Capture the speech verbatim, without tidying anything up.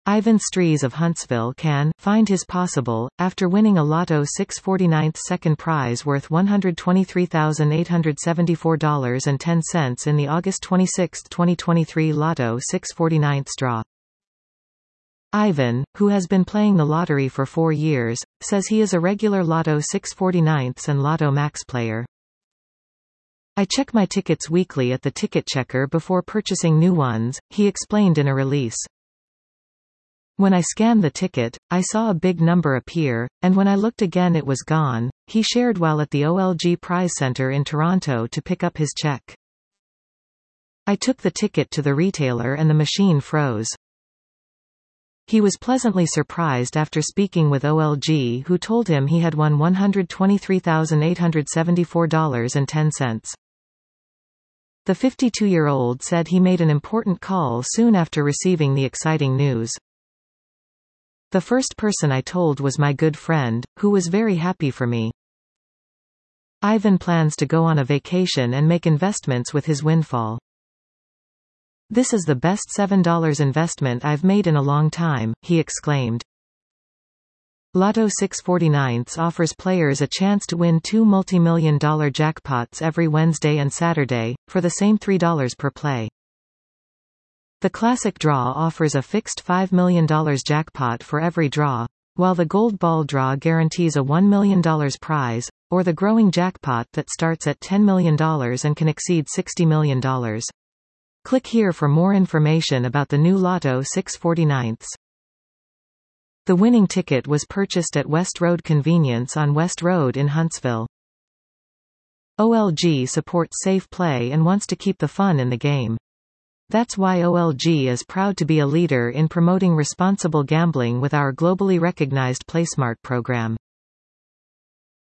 Ivan Strees of Huntsville can find his possible, after winning a Lotto six forty-ninth second prize worth one hundred twenty-three thousand eight hundred seventy-four dollars and ten cents in the August twenty-sixth twenty twenty-three Lotto six forty-ninth draw. Ivan, who has been playing the lottery for four years, says he is a regular Lotto six forty-ninths and Lotto Max player. "I check my tickets weekly at the ticket checker before purchasing new ones," he explained in a release. "When I scanned the ticket, I saw a big number appear, and when I looked again it was gone," he shared while at the O L G Prize Center in Toronto to pick up his check. "I took the ticket to the retailer and the machine froze." He was pleasantly surprised after speaking with O L G, who told him he had won one hundred twenty-three thousand eight hundred seventy-four dollars and ten cents. The fifty-two-year-old said he made an important call soon after receiving the exciting news. "The first person I told was my good friend, who was very happy for me." Ivan plans to go on a vacation and make investments with his windfall. "This is the best seven dollar investment I've made in a long time," he exclaimed. Lotto six forty-ninths offers players a chance to win two multi-million dollar jackpots every Wednesday and Saturday, for the same three dollars per play. The Classic Draw offers a fixed five million dollar jackpot for every draw, while the Gold Ball Draw guarantees a one million dollar prize, or the growing jackpot that starts at ten million dollars and can exceed sixty million dollars. Click here for more information about the new Lotto six forty-ninths. The winning ticket was purchased at West Road Convenience on West Road in Huntsville. O L G supports safe play and wants to keep the fun in the game. That's why O L G is proud to be a leader in promoting responsible gambling with our globally recognized PlaySmart program.